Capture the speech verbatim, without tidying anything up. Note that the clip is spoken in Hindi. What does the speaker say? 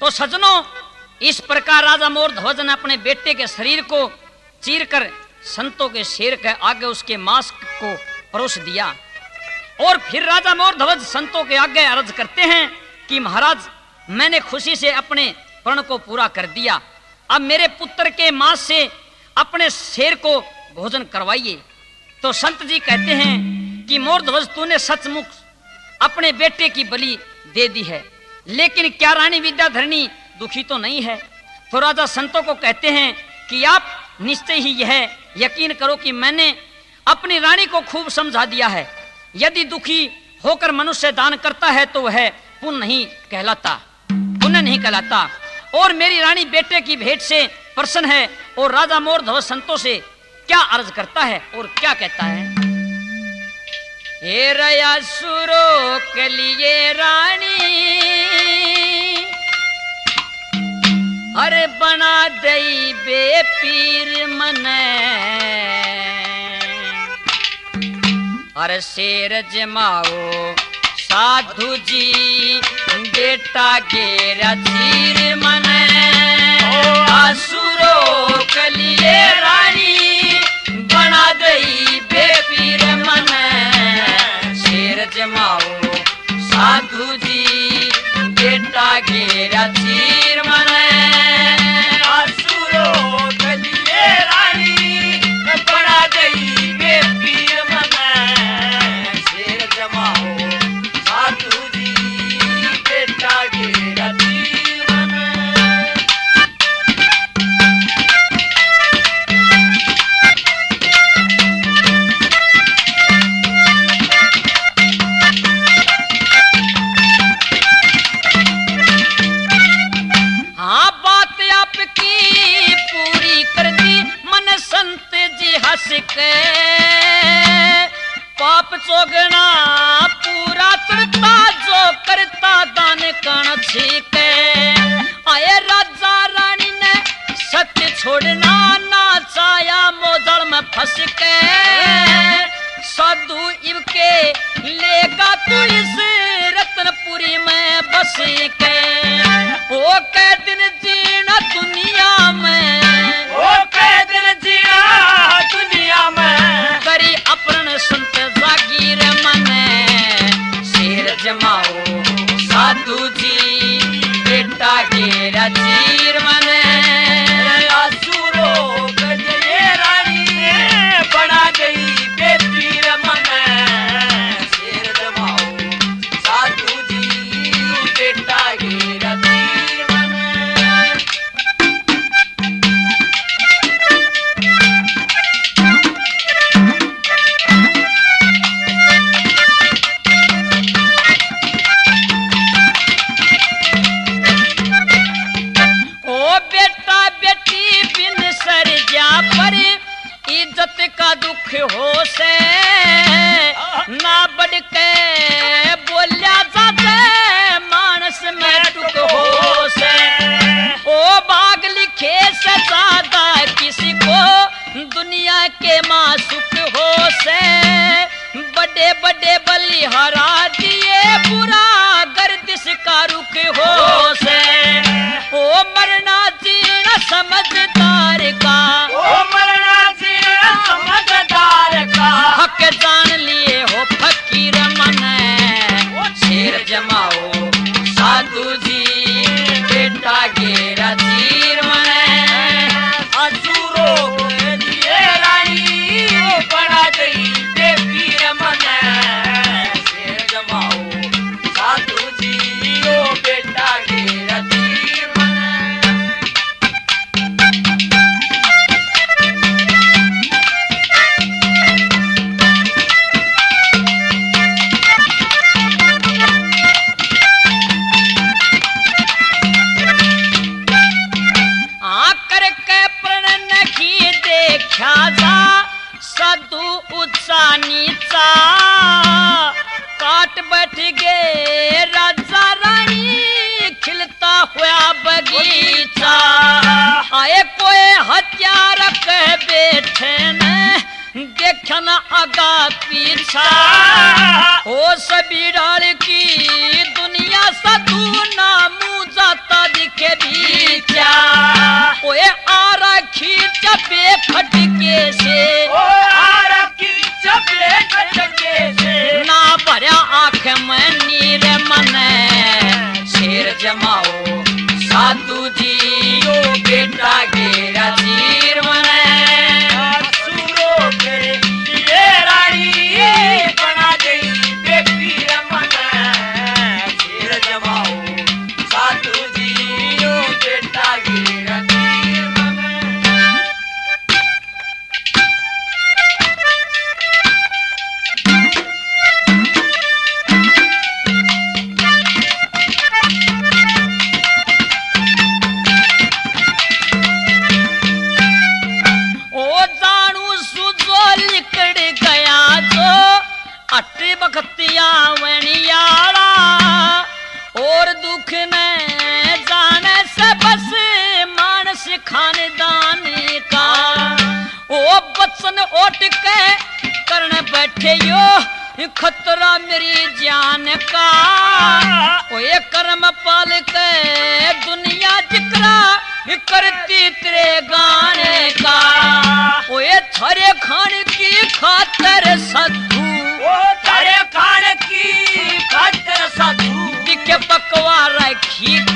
तो सज्जनों, इस प्रकार राजा मोरध्वज ने अपने बेटे के शरीर को चीरकर संतों के शेर के आगे उसके मांस को परोस दिया। और फिर राजा मोरध्वज संतों के आगे अर्ज करते हैं कि महाराज, मैंने खुशी से अपने प्रण को पूरा कर दिया, अब मेरे पुत्र के मांस से अपने शेर को भोजन करवाइए। तो संत जी कहते हैं कि मोरध्वज, तूने सचमुच अपने बेटे की बलि दे दी है, लेकिन क्या रानी विद्याधरणी दुखी तो नहीं है? तो राजा संतों को कहते हैं कि आप निश्चय ही यह यकीन करो कि मैंने अपनी रानी को खूब समझा दिया है। यदि दुखी होकर मनुष्य दान करता है तो वह पुण्य नहीं कहलाता, पुण्य नहीं कहलाता। और मेरी रानी बेटे की भेंट से प्रसन्न है। और राजा मोरध्वज संतों से क्या अर्ज करता है और क्या कहता है? हे रयासुरों के लिए रानी, अरे बना दई बे पीर मने, अरे शेर जमाओ साधु जी बेटा गेरा चीर मने। असुरों के लिए रानी बना दई बे पीर मने, शेर जमाओ साधु जी बेटा गेरा चीर मने। असुरों के लिए रानी बना दई बे पीर मने, शेर जमाओ साधु जी बेटा गेरा चीर मने। के पाप चोगना पूरा करता, जो करता दान कण छीके। आए राजा रानी ने सत्य छोड़ना ना चाया, मोदल में फंस के साधु इव के लेगा तू इस रत्नपुरी में बस के। ओ के दिन जीना दुनिया में, ओ के दिन जीना दुनिया में, करी अपने संत जागीर मने, शेर जमाओ साधु जी बेटा गेरा चीर मने। असुरों के लिए रानी बना गई बेपीर मने, शेर जमाओ साधु जी बेटा गेरा चीर मने। इज्जत का दुख हो से ना बढ़ के बोलिया जाते, मानस में दुख हो से। ओ भाग लिखे से ज्यादा किसी को दुनिया के मां सुख हो से। बड़े बड़े बलिहारा दिए बुरा गर्दिश का रुख हो से। ओ मरना जीना समझदार का, ओ मरना जीना समझदार का, हक जान लिए हो फकीर मने, शेर जमाओ साधु जी बेटा गेरा चीर मने। असुरों के लिए रानी बना गई बेपीर मने, शेर जमाओ साधु जी बेटा गेरा चीर मने। नीचा काट बैठ गए राजा रानी, खिलता हुआ बगीचा। आए कोई हथियार के बैठे ने, देखना आगा पीछा। ओ सभी डाल की दुनिया सदू ना मुँह जाता दिखे जमाओ साधु जी यो बेटा गेरा चीर मने सुरो के ये रानी बना गई बेटी रमना चीर जमाओ साधु जी यो बेटा गेरा चीर मने भक्तिया वणियाला और दुख ने जाने से बस मानस खानदान का ओ बचन ओट के करने बैठे यो खतरा मेरी जान का ओ ये कर्म पाल के दुनिया जिक्रा करती तेरे गाने का ओ ये थारे खान की खातर साधु तारे खान की खातर साधु दिखे पकवा रखी